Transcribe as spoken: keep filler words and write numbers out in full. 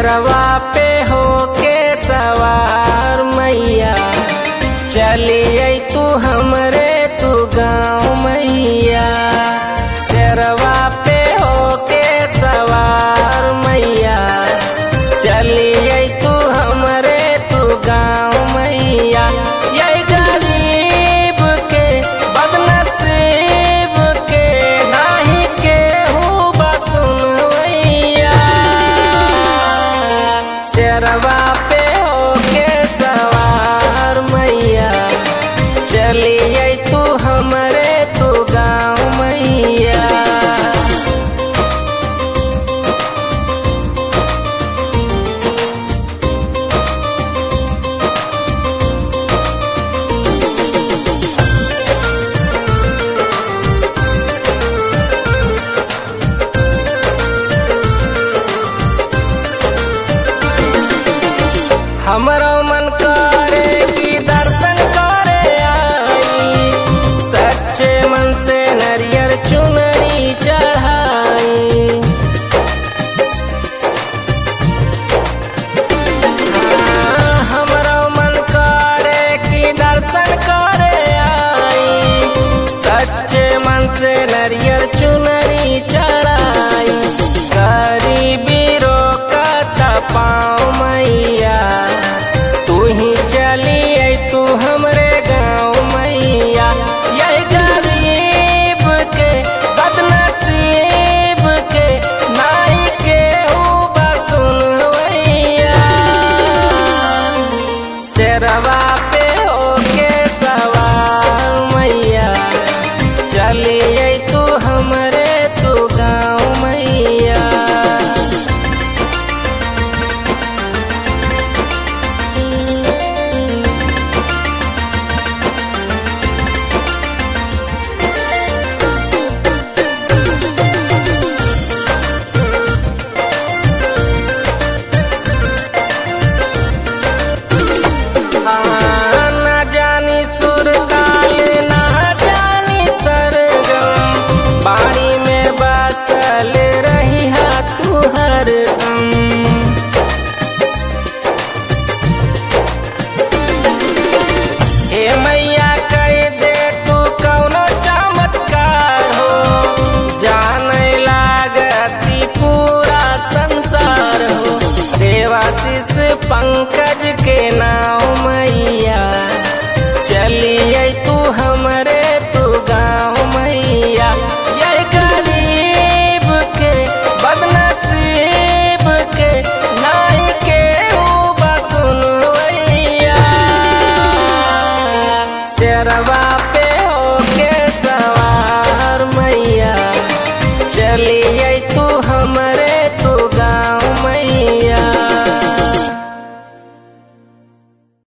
शेरवा पे होके सवार मैया चलिए तू हमरे तू गाँव मैया। शेरवा पे होके सवार मैया चलिए तू हमरे तू गाँव मैया। ये गरीब के बदनसीब के नाही केहू बसुनवैया। शेरवा पे होके सवार मैया चलिए तू हमरे तू गाँव मैया। हमरो मन करे कि दर्शन करे आई, सच्चे मन से नरियर चुनरी चढ़ाई। हाँ, हमरो मन करे कि दर्शन करे आई, सच्चे मन से नरियर चुनरी चढ़ाई। गरीबी रोकत पाँव मैया तू ही चलिए तू हमरे गाँव मैया। ये गरीब के बदनसीब के नाई केहू बसुनवैया। शेरवा पे होके सवार मैया चलिए तू हमरे तू गाँव मैया। ना जानी सुर ताल ना जानी सरगम, बाड़ी में बसल रही है तू हरदम। हे मैया कह दे तू कौनो चमत्कार हो, जाने लागती पूरा संसार हो। देवाशीष पंकज के नाम